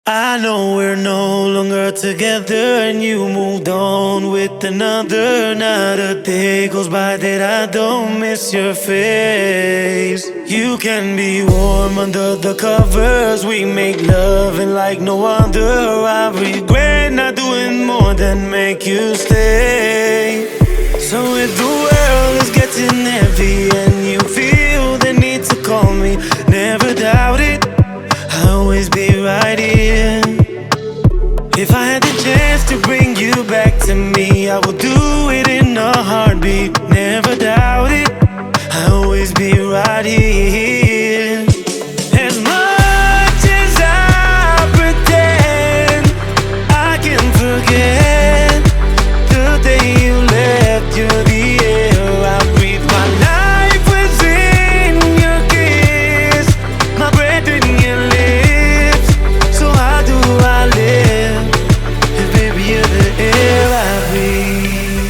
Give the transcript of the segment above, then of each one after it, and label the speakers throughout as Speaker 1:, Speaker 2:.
Speaker 1: I know we're no longer together and you moved on with another. Not a day goes by that I don't miss your face. You can be warm under the covers. We make love and like no other. I regret not doing more than make you stay. So if the world is getting heavy and you feel the need to call me, never doubt it, I'll always be right here. If I had the chance to bring you back to me, I would do it in a heartbeat. Never doubt it, I'll always be right here. As much as I pretend I can forget the day you left, you're the air I breathe. My life was in your kiss, my breath in your lips. So how do I live if baby you're the air I breathe?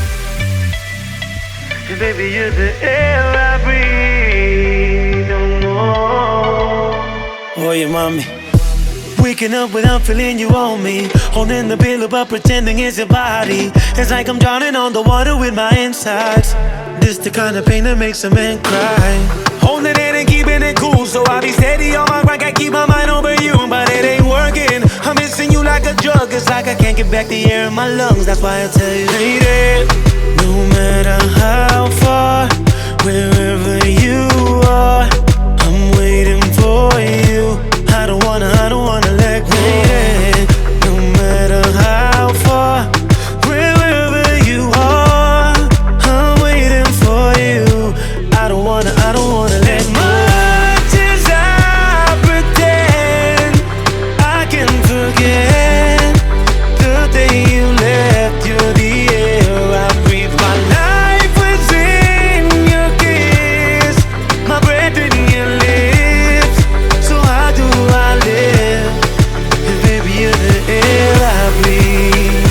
Speaker 1: If baby you're the air I breathe. Oh no. Oh yeah, mommy. Waking up without feeling you on me, holding the pillow but pretending it's your body. It's like I'm drowning on the water with my insides. This the kind of pain that makes a man cry. Holding it and keeping it cool, so I be steady on my grind. I keep my mind over you, but it ain't working. I'm missing you like a drug. It's like I can't get back the air in my lungs. That's why I tell you, lady, no matter how far, wherever you are, I'm waiting for you. I don't wanna let go. No matter how far, wherever you are, I'm waiting for you. I don't wanna let go. Much as I pretend I can forget the day you left, you're the air I breathe. My life was in your kiss, my breath in your lips. So how do I live if baby you're the air I breathe?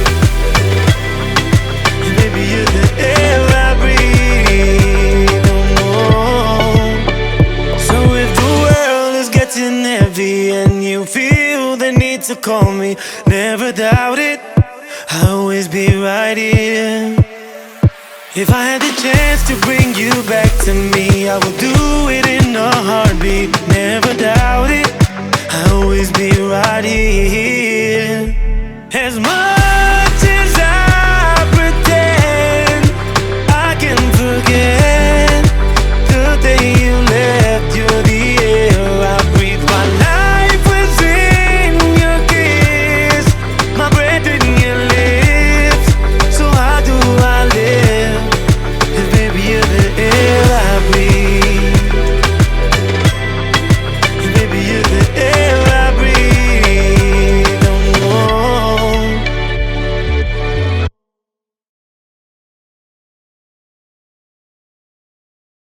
Speaker 1: If baby you're the air I breathe. No more. So if the world is getting heavy and you feel the need to call me, never doubt it, I'll always be right here. If I had the chance to bring you back to me, I would do it in a heartbeat. Never doubt it, I'll always be right here. As much